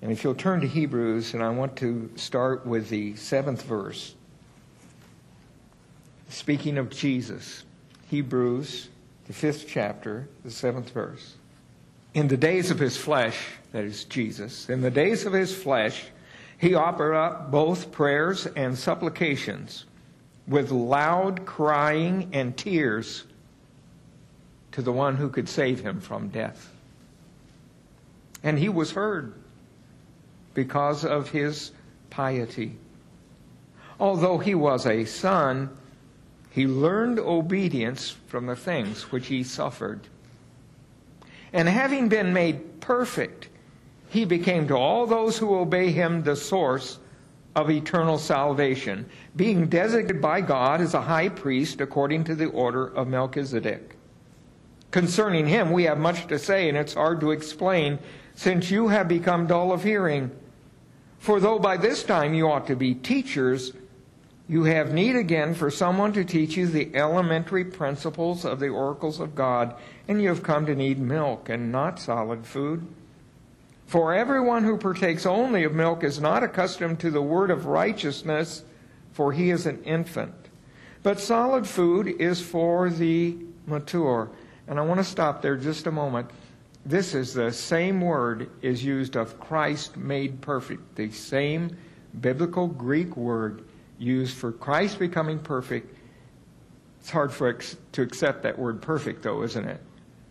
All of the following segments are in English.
And if you'll turn to Hebrews, and I want to start with the 7th verse. Speaking of Jesus, Hebrews, the 5th chapter, the 7th verse. In the days of his flesh, that is Jesus, in the days of his flesh, he offered up both prayers and supplications with loud crying and tears to the one who could save him from death. And he was heard because of his piety. Although he was a son, he learned obedience from the things which he suffered. And having been made perfect, he became to all those who obey him the source of eternal salvation, being designated by God as a high priest according to the order of Melchizedek. Concerning him we have much to say, and it's hard to explain, since you have become dull of hearing. For though by this time you ought to be teachers, you have need again for someone to teach you the elementary principles of the oracles of God, and you have come to need milk and not solid food. For everyone who partakes only of milk is not accustomed to the word of righteousness, for he is an infant. But solid food is for the mature. And I want to stop there just a moment. This is the same word is used of Christ made perfect. The same biblical Greek word used for Christ becoming perfect. It's hard to accept that word perfect, though, isn't it?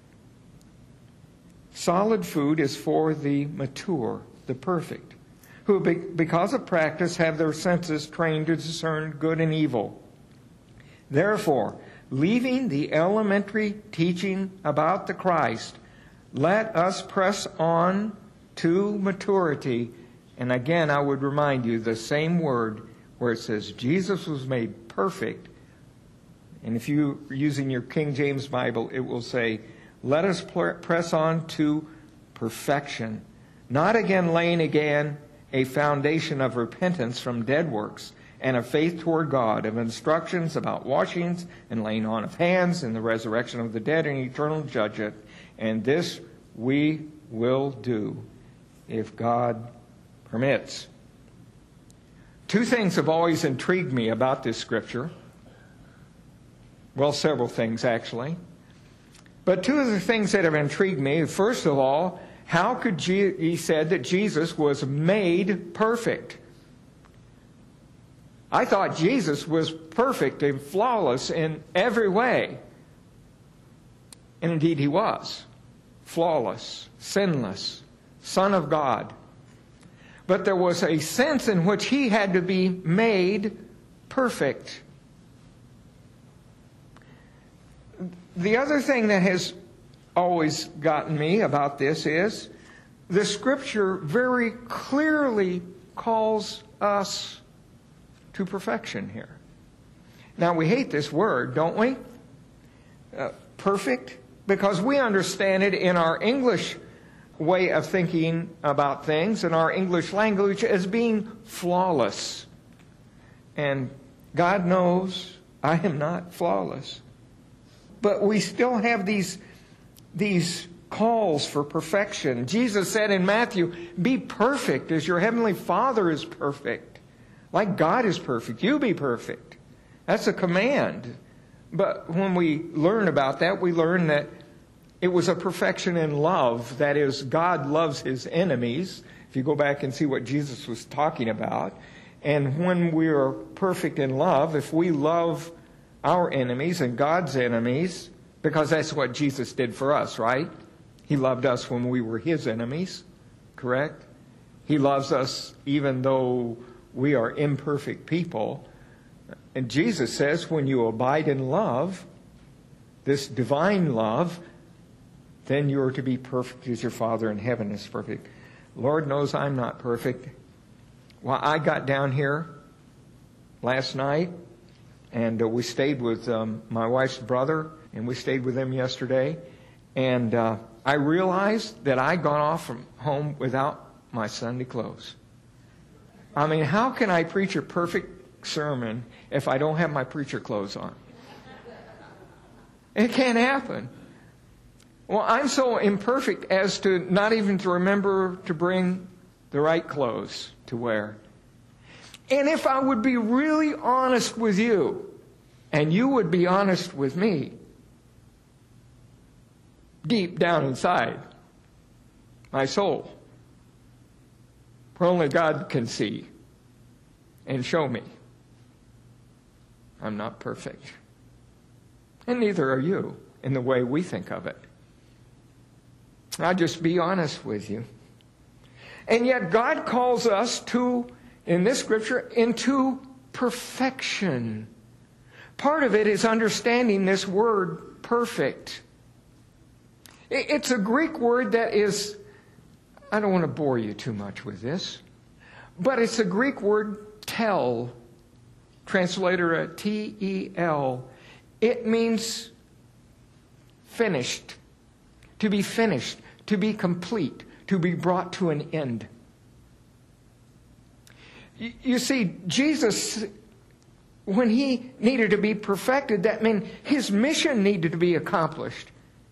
Solid food is for the mature, the perfect, who because of practice have their senses trained to discern good and evil. Therefore, leaving the elementary teaching about the Christ, let us press on to maturity. And again, I would remind you, the same word where it says Jesus was made perfect. And if you're using your King James Bible, it will say, let us press on to perfection, not again laying again a foundation of repentance from dead works and of faith toward God, of instructions about washings and laying on of hands and the resurrection of the dead and eternal judgment. And this we will do if God permits. Two things have always intrigued me about this scripture. Well, several things actually. But two of the things that have intrigued me, first of all, how could he said that Jesus was made perfect? I thought Jesus was perfect and flawless in every way. And indeed he was. Flawless, sinless, Son of God. But there was a sense in which he had to be made perfect. The other thing that has always gotten me about this is the Scripture very clearly calls us to perfection here. Now, we hate this word, don't we? Perfect, because we understand it in our English way of thinking about things, in our English language, as being flawless. And God knows I am not flawless. But we still have these calls for perfection. Jesus said in Matthew, be perfect as your heavenly Father is perfect. Like God is perfect, you be perfect. That's a command. But when we learn about that, we learn that it was a perfection in love. That is, God loves his enemies. If you go back and see what Jesus was talking about. And when we are perfect in love, if we love our enemies and God's enemies, because that's what Jesus did for us, right? He loved us when we were his enemies, correct? He loves us even though we are imperfect people. And Jesus says when you abide in love, this divine love, then you are to be perfect as your Father in heaven is perfect. Lord knows I'm not perfect. Well, I got down here last night, and we stayed with my wife's brother, and we stayed with him yesterday. And I realized that I'd gone off from home without my Sunday clothes. I mean, how can I preach a perfect sermon if I don't have my preacher clothes on? It can't happen. Well, I'm so imperfect as to not even to remember to bring the right clothes to wear. And if I would be really honest with you, and you would be honest with me, deep down inside my soul, for only God can see and show me, I'm not perfect. And neither are you in the way we think of it. I'll just be honest with you. And yet God calls us to, in this scripture, into perfection. Part of it is understanding this word perfect. It's a Greek word that is, I don't want to bore you too much with this, but it's a Greek word tel, translated T-E-L. It means finished, to be finished, to be complete, to be brought to an end. You see, Jesus, when he needed to be perfected, that meant his mission needed to be accomplished.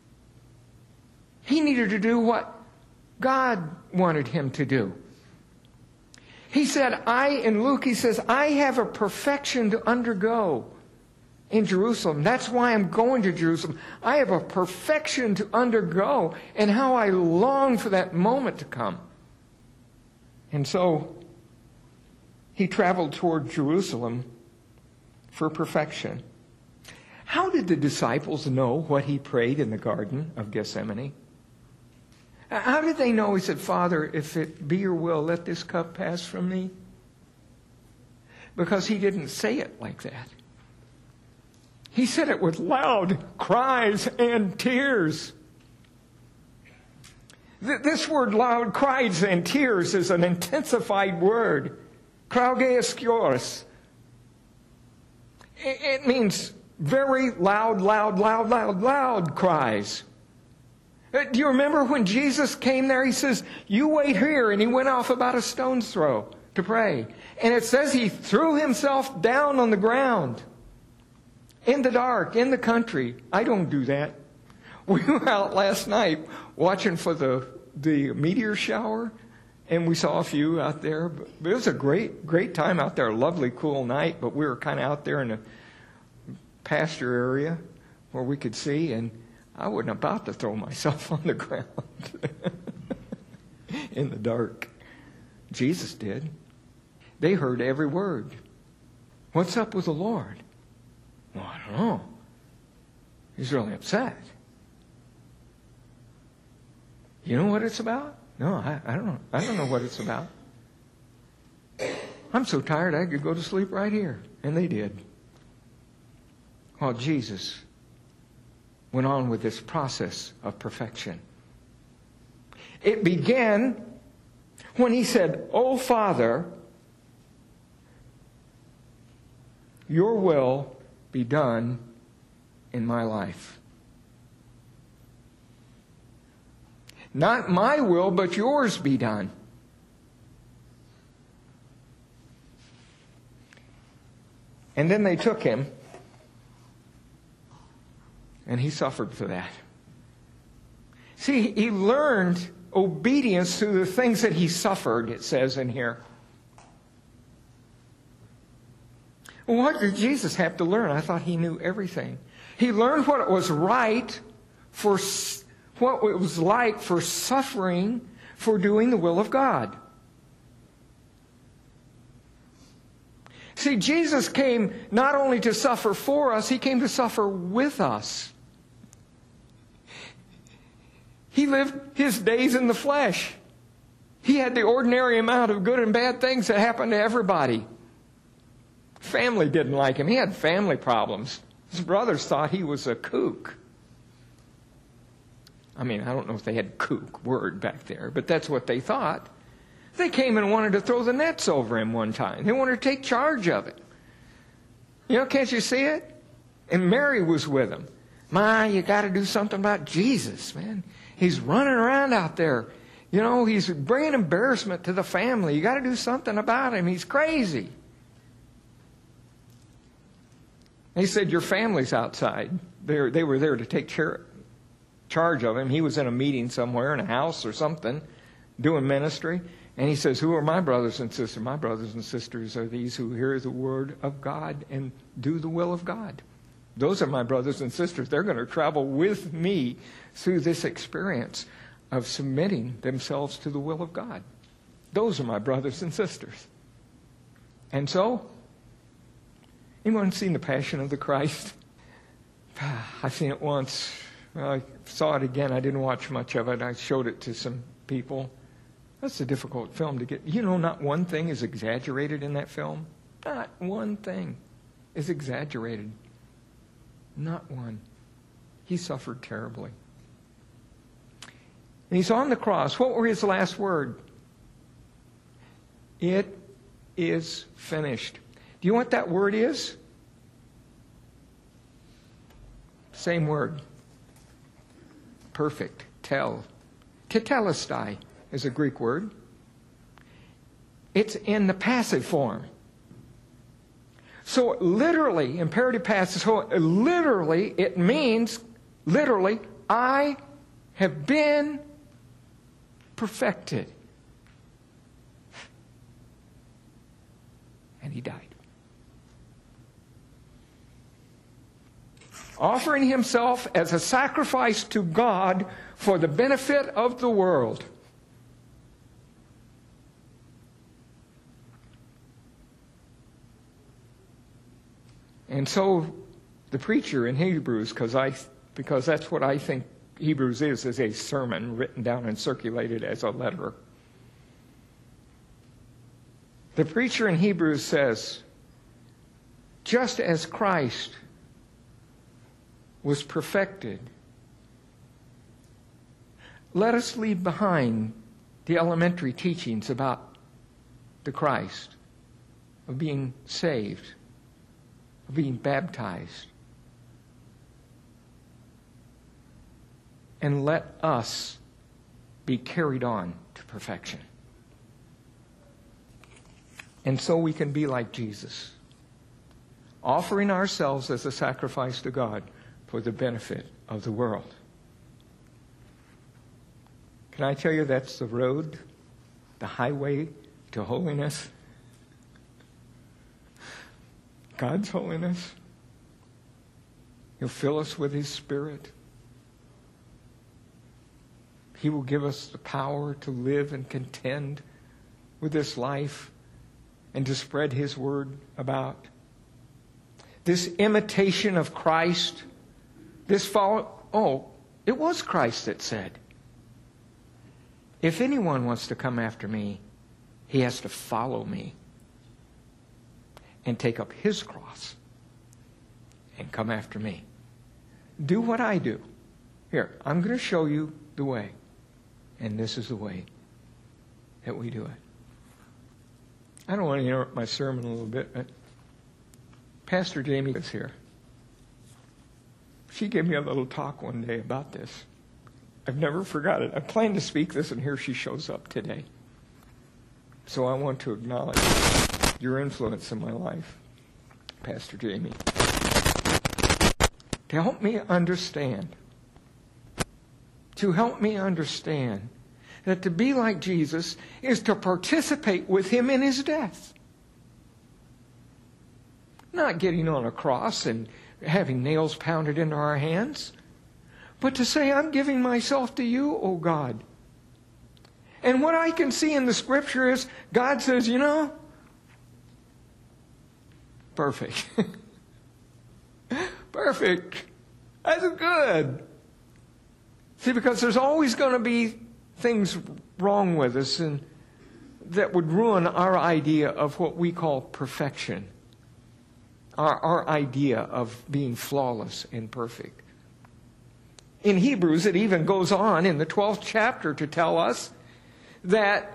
He needed to do what God wanted him to do. He said, in Luke, he says, I have a perfection to undergo in Jerusalem. That's why I'm going to Jerusalem. I have a perfection to undergo, and how I long for that moment to come. And so he traveled toward Jerusalem for perfection. How did the disciples know what he prayed in the Garden of Gethsemane? How did they know? He said, Father, if it be your will, let this cup pass from me. Because he didn't say it like that. He said it with loud cries and tears. This word, loud cries and tears, is an intensified word. Kraugeoskioros. It means very loud, loud, loud, loud, loud cries. Do you remember when Jesus came there? He says, you wait here. And he went off about a stone's throw to pray. And it says he threw himself down on the ground in the dark, in the country. I don't do that. We were out last night watching for the meteor shower. And we saw a few out there. It was a great time out there. A lovely, cool night. But we were kind of out there in a pasture area where we could see. And I wasn't about to throw myself on the ground in the dark. Jesus did. They heard every word. What's up with the Lord? Well, I don't know. He's really upset. You know what it's about? No, I don't know. I don't know what it's about. I'm so tired I could go to sleep right here. And they did. While Jesus went on with this process of perfection. It began when he said, "Oh, Father, your will be done in my life. Not my will, but yours be done." And then they took him, and he suffered for that. See, he learned obedience through the things that he suffered, it says in here. Well, what did Jesus have to learn? I thought he knew everything. He learned what it was right for, what it was like for suffering for doing the will of God. See, Jesus came not only to suffer for us, he came to suffer with us. He lived his days in the flesh. He had the ordinary amount of good and bad things that happen to everybody. Family didn't like him. He had family problems. His brothers thought he was a kook. I mean, I don't know if they had kook word back there, but that's what they thought. They came and wanted to throw the nets over him one time. They wanted to take charge of it. You know, can't you see it? And Mary was with him. Ma, you got to do something about Jesus, man. He's running around out there. You know, he's bringing embarrassment to the family. You got to do something about him. He's crazy. He said, your family's outside. They were there to take charge of him. He was in a meeting somewhere in a house or something, doing ministry. And he says, who are my brothers and sisters? My brothers and sisters are these who hear the word of God and do the will of God. Those are my brothers and sisters. They're going to travel with me through this experience of submitting themselves to the will of God. Those are my brothers and sisters. And so, anyone seen The Passion of the Christ? I've seen it once. I saw it again. I didn't watch much of it. I showed it to some people. That's a difficult film to get. You know, not one thing is exaggerated in that film. Not one thing is exaggerated. Not one. He suffered terribly. And he's on the cross. What were his last words? It is finished. Do you know what that word is? Same word. Perfect. Tetelestai is a Greek word. It's in the passive form. So literally, imperative passive, so literally, it means, literally, I have been perfected. And he died. Offering himself as a sacrifice to God for the benefit of the world. And so the preacher in Hebrews, because that's what I think Hebrews is a sermon written down and circulated as a letter. The preacher in Hebrews says, just as Christ was perfected, let us leave behind the elementary teachings about the Christ, of being saved, of being baptized, and let us be carried on to perfection. And so we can be like Jesus, offering ourselves as a sacrifice to God for the benefit of the world. Can I tell you that's the road, the highway to holiness? God's holiness. He'll fill us with His Spirit. He will give us the power to live and contend with this life and to spread His word about. This imitation of Christ, this follow. It was Christ that said, if anyone wants to come after me, he has to follow me and take up his cross and come after me. Do what I do. Here, I'm going to show you the way. And this is the way that we do it. I don't want to interrupt my sermon a little bit, but Pastor Jamie is here. She gave me a little talk one day about this. I've never forgot it. I planned to speak this, and here she shows up today. So I want to acknowledge your influence in my life, Pastor Jamie. To help me understand that to be like Jesus is to participate with Him in His death. Not getting on a cross and having nails pounded into our hands, but to say, I'm giving myself to you, O God. And what I can see in the Scripture is God says, perfect. Perfect. That's good. See, because there's always going to be things wrong with us and that would ruin our idea of what we call perfection. Our idea of being flawless and perfect. In Hebrews, it even goes on in the 12th chapter to tell us that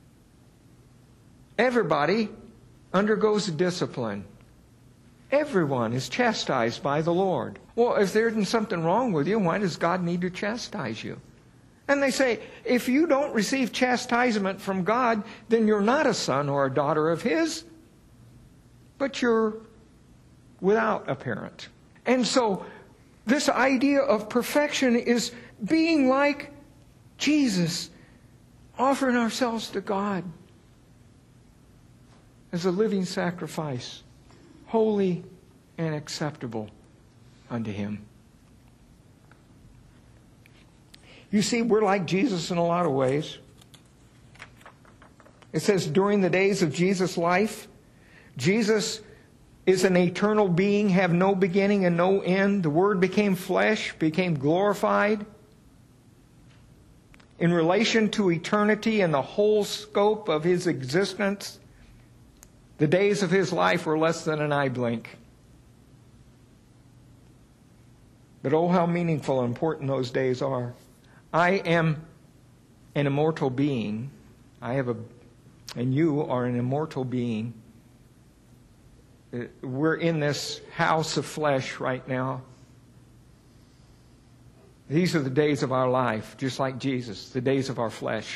everybody undergoes discipline. Everyone is chastised by the Lord. Well, if there isn't something wrong with you, why does God need to chastise you? And they say, if you don't receive chastisement from God, then you're not a son or a daughter of His, but you're without a parent. And so, this idea of perfection is being like Jesus. offering ourselves to God as a living sacrifice, holy and acceptable unto Him. You see, we're like Jesus in a lot of ways. It says during the days of Jesus' life, Jesus is an eternal being, have no beginning and no end. The Word became flesh, became glorified. In relation to eternity and the whole scope of His existence, the days of His life were less than an eye blink. But oh, how meaningful and important those days are. I am an immortal being. And you are an immortal being. We're in this house of flesh right now. These are the days of our life, just like Jesus, the days of our flesh.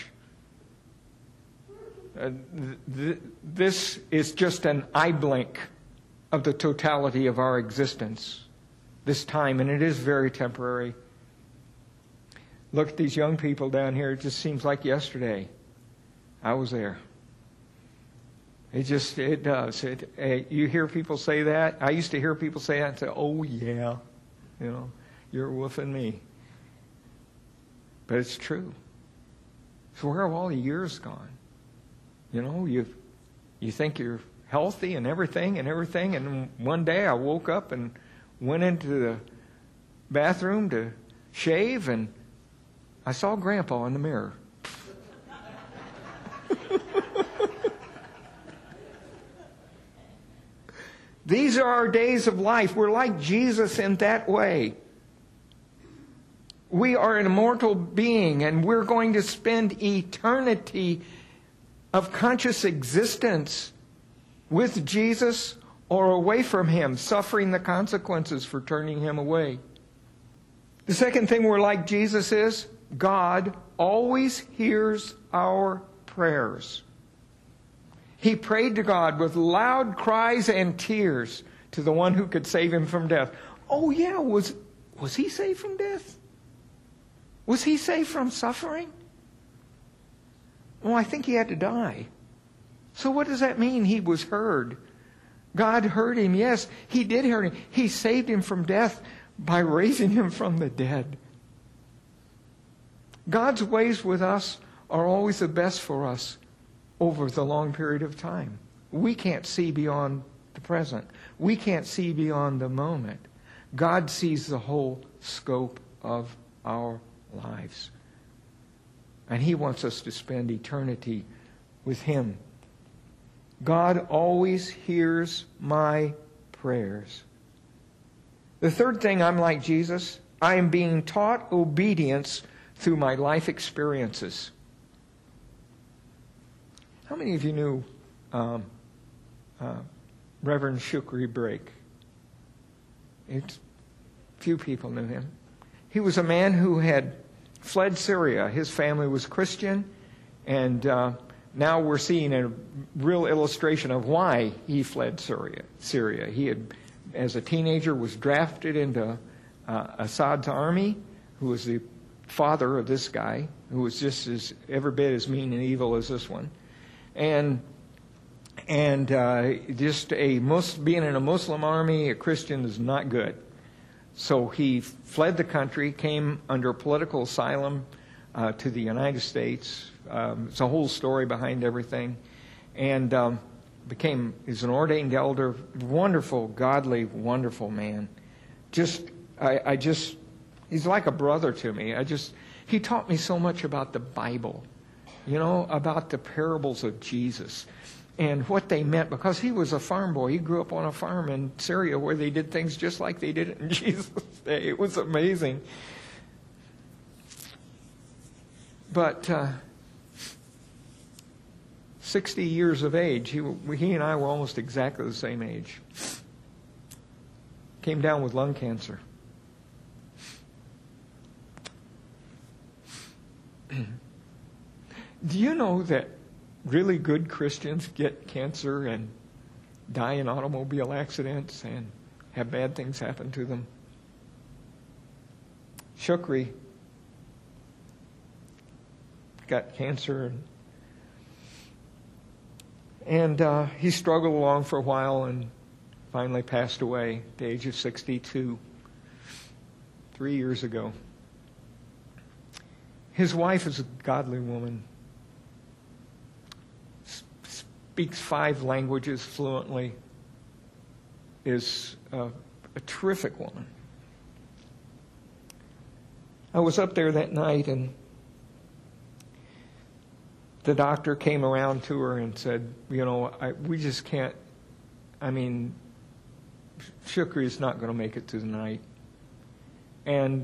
This is just an eye blink of the totality of our existence, this time, and it is very temporary. Look at these young people down here. It just seems like yesterday. I was there. It does. You hear people say that. I used to hear people say that and say, oh, yeah, you're woofing me. But it's true. So where have all the years gone? You think you're healthy and everything, and one day I woke up and went into the bathroom to shave, and I saw Grandpa in the mirror. These are our days of life. We're like Jesus in that way. We are an immortal being, and we're going to spend eternity of conscious existence with Jesus or away from Him, suffering the consequences for turning Him away. The second thing we're like Jesus is, God always hears our prayers. He prayed to God with loud cries and tears to the one who could save him from death. Oh yeah, was He saved from death? Was He saved from suffering? Well, I think He had to die. So what does that mean? He was heard. God heard him. Yes, He did hear him. He saved him from death by raising him from the dead. God's ways with us are always the best for us over the long period of time. We can't see beyond the present. We can't see beyond the moment. God sees the whole scope of our lives. And He wants us to spend eternity with Him. God always hears my prayers. The third thing I'm like Jesus, I am being taught obedience through my life experiences. How many of you knew Reverend Shukri Brake? Few people knew him. He was a man who had fled Syria. His family was Christian, and now we're seeing a real illustration of why he fled Syria. He had, as a teenager, was drafted into Assad's army, who was the father of this guy, who was just every bit as mean and evil as this one. And just being in a Muslim army, a Christian, is not good. So he fled the country, came under political asylum to the United States. It's a whole story behind everything. And is an ordained elder, wonderful, godly, wonderful man. He's like a brother to me. He taught me so much about the Bible, about the parables of Jesus and what they meant, because he was a farm boy. He grew up on a farm in Syria where they did things just like they did it in Jesus' day. It was amazing. But 60 years of age, he and I were almost exactly the same age. Came down with lung cancer. Do you know that really good Christians get cancer and die in automobile accidents and have bad things happen to them? Shukri got cancer. And he struggled along for a while and finally passed away at the age of 62, 3 years ago. His wife is a godly woman, speaks 5 languages fluently, is a terrific woman. I was up there that night, and the doctor came around to her and said, we just can't, Shukri is not going to make it through the night. And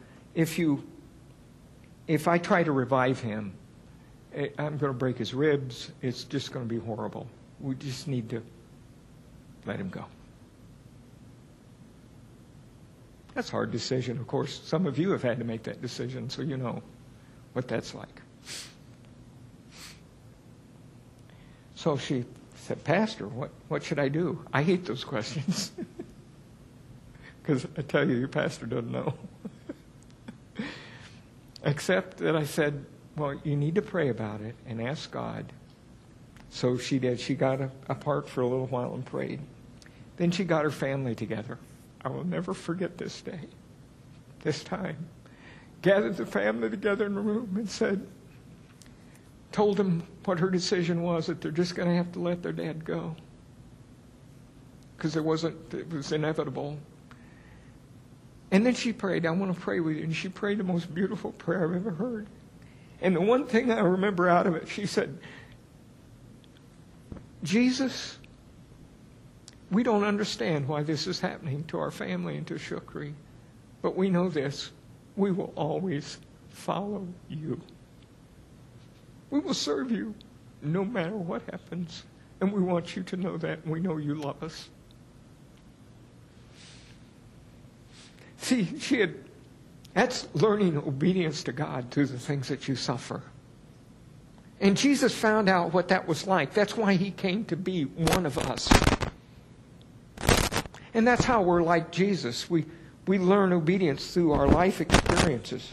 if I try to revive him, I'm going to break his ribs. It's just going to be horrible. We just need to let him go. That's a hard decision, of course. Some of you have had to make that decision, so you know what that's like. So she said, Pastor, what should I do? I hate those questions. Because I tell you, your pastor doesn't know. Except that I said, well, you need to pray about it and ask God. So she did. She got apart for a little while and prayed. Then she got her family together. I will never forget this day, this time. Gathered the family together in a room and told them what her decision was, that they're just going to have to let their dad go. Because it was inevitable. And then she prayed, I want to pray with you. And she prayed the most beautiful prayer I've ever heard. And the one thing I remember out of it, she said, Jesus, we don't understand why this is happening to our family and to Shukri. But we know this. We will always follow you. We will serve you no matter what happens. And we want you to know that. And we know you love us. See, that's learning obedience to God through the things that you suffer. And Jesus found out what that was like. That's why he came to be one of us. And that's how we're like Jesus. We learn obedience through our life experiences.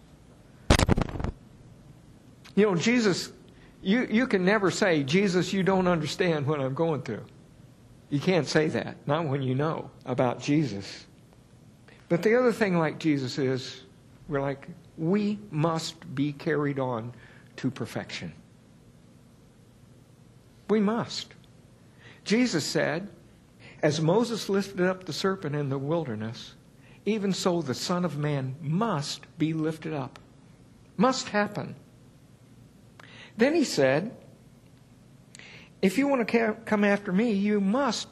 Jesus, you can never say, Jesus, you don't understand what I'm going through. You can't say that. Not when you know about Jesus. But the other thing like Jesus is, we must be carried on to perfection. We must. Jesus said, as Moses lifted up the serpent in the wilderness, even so the Son of Man must be lifted up. Must happen. Then he said, if you want to come after me, you must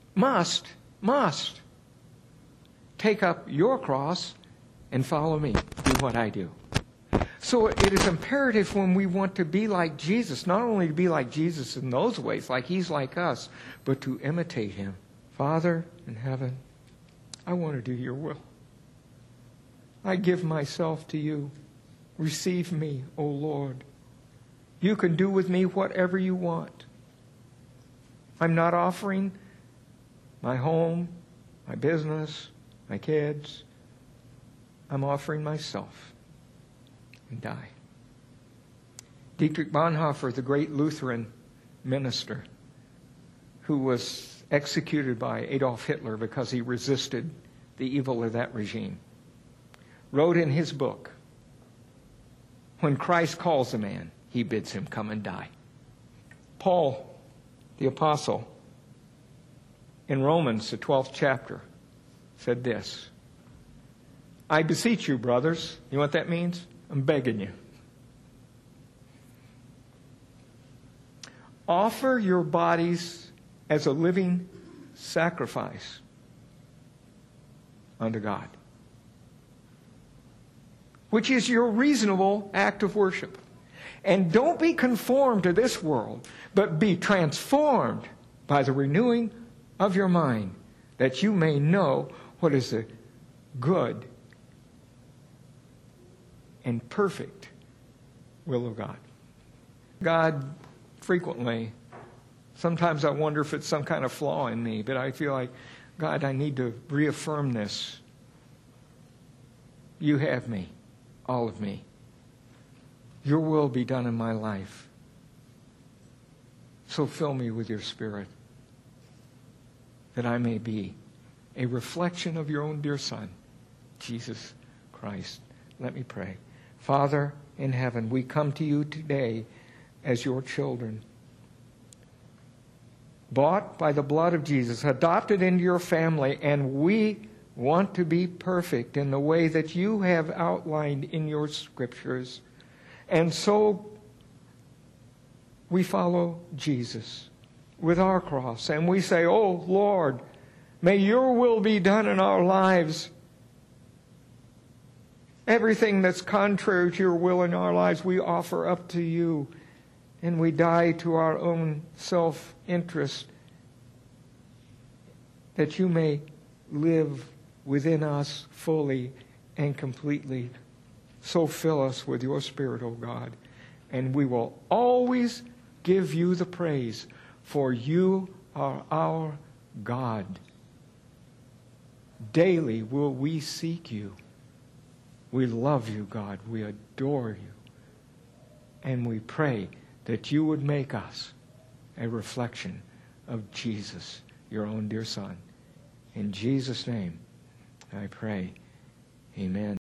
take up your cross and follow me. Do what I do. So it is imperative when we want to be like Jesus, not only to be like Jesus in those ways, like he's like us, but to imitate him. Father in heaven, I want to do your will. I give myself to you. Receive me, O Lord. You can do with me whatever you want. I'm not offering my home, my business, my kids. I'm offering myself and die. Dietrich Bonhoeffer, the great Lutheran minister who was executed by Adolf Hitler because he resisted the evil of that regime, wrote in his book, when Christ calls a man, he bids him come and die. Paul, the apostle, in Romans, the 12th chapter, said this, I beseech you, brothers. You know what that means? I'm begging you. Offer your bodies as a living sacrifice unto God, which is your reasonable act of worship. And don't be conformed to this world, but be transformed by the renewing of your mind, that you may know what is the good and perfect will of God. God frequently, sometimes I wonder if it's some kind of flaw in me, but I feel like, God, I need to reaffirm this. You have me, all of me. your will be done in my life. So fill me with your Spirit, that I may be a reflection of your own dear Son, Jesus Christ. Let me pray. Father in heaven, we come to you today as your children, bought by the blood of Jesus, adopted into your family, and we want to be perfect in the way that you have outlined in your scriptures. And so we follow Jesus with our cross, and we say, "Oh Lord, may your will be done in our lives. Everything that's contrary to your will in our lives, we offer up to you, and we die to our own self-interest, that you may live within us fully and completely. So fill us with your Spirit, O God, and we will always give you the praise, for you are our God. Daily will we seek you. We love you, God. We adore you. And we pray that you would make us a reflection of Jesus, your own dear Son. In Jesus' name, I pray. Amen.